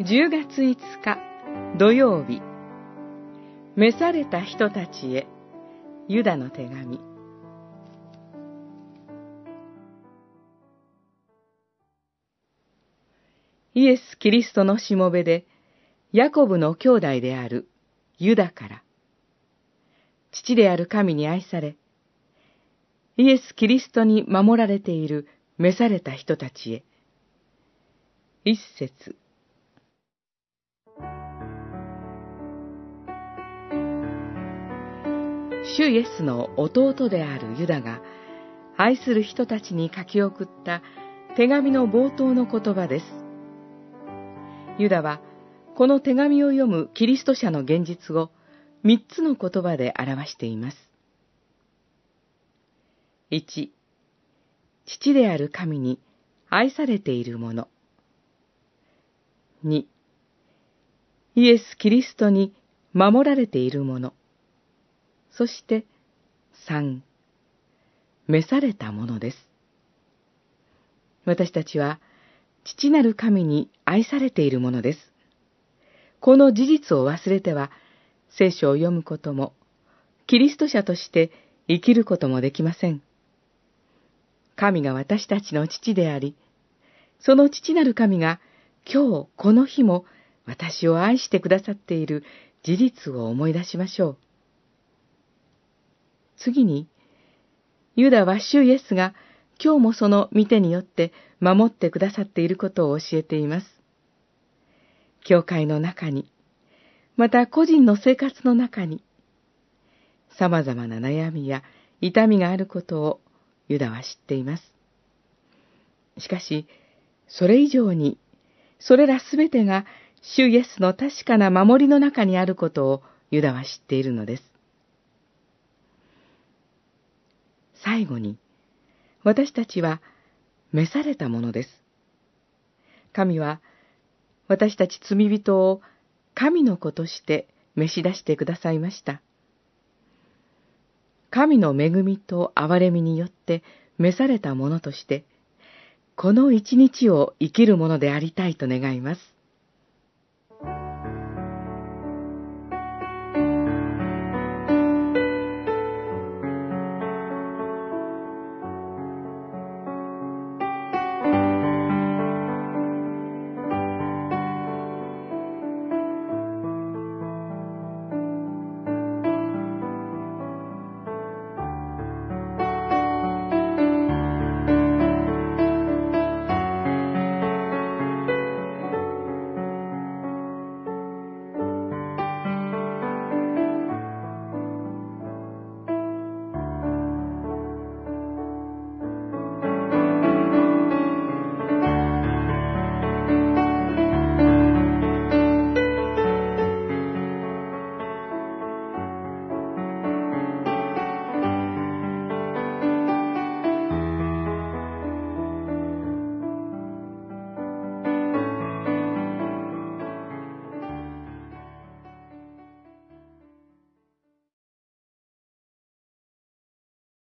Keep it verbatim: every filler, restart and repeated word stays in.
じゅうがついつか土曜日、召された人たちへ、ユダの手紙。イエス・キリストのしもべで、ヤコブの兄弟であるユダから、父である神に愛され、イエス・キリストに守られている召された人たちへ。一節。主イエスの弟であるユダが愛する人たちに書き送った手紙の冒頭の言葉です。ユダはこの手紙を読むキリスト者の現実を三つの言葉で表しています。一、父である神に愛されているもの。二、イエス・キリストに守られているもの。そして三、召されたものです。私たちは父なる神に愛されているものです。この事実を忘れては聖書を読むこともキリスト者として生きることもできません。神が私たちの父であり、その父なる神が今日この日も私を愛してくださっている事実を思い出しましょう。次に、ユダは主イエスが今日もその御手によって守ってくださっていることを教えています。教会の中に、また個人の生活の中に、様々な悩みや痛みがあることをユダは知っています。しかし、それ以上に、それらすべてが主イエスの確かな守りの中にあることをユダは知っているのです。最後に、私たちは召されたものです。神は私たち罪人を神の子として召し出してくださいました。神の恵みと憐れみによって召されたものとして、この一日を生きるものでありたいと願います。